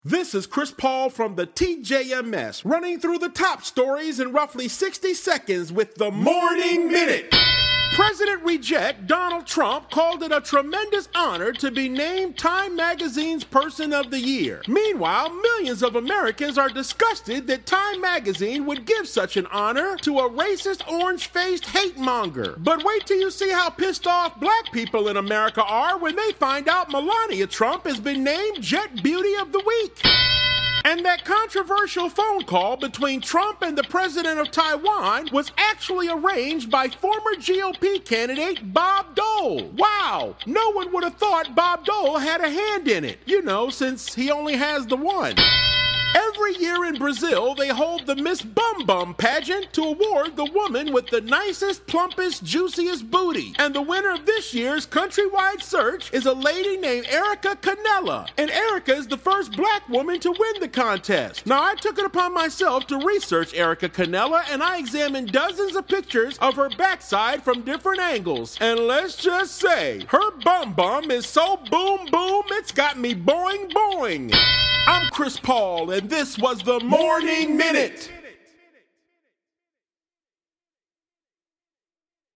This is Chris Paul from the TJMS, running through the top stories in roughly 60 seconds with the Morning Minute. President-elect Donald Trump called it a tremendous honor to be named Time Magazine's Person of the Year. Meanwhile, millions of Americans are disgusted that Time Magazine would give such an honor to a racist, orange-faced hate monger. But wait till you see how pissed off black people in America are when they find out Melania Trump has been named Jet Beauty of the Week. And that controversial phone call between Trump and the president of Taiwan was actually arranged by former GOP candidate Bob Dole. Wow, no one would have thought Bob Dole had a hand in it, since he only has the one. Every year in Brazil, they hold the Miss Bum Bum pageant to award the woman with the nicest, plumpest, juiciest booty. And the winner of this year's countrywide search is a lady named Erica Canella. And Erica is the first black woman to win the contest. Now, I took it upon myself to research Erica Canella, and I examined dozens of pictures of her backside from different angles. And let's just say, her bum bum is so boom boom, it's got me boing boing. I'm Chris Paul, and this was the Morning Minute.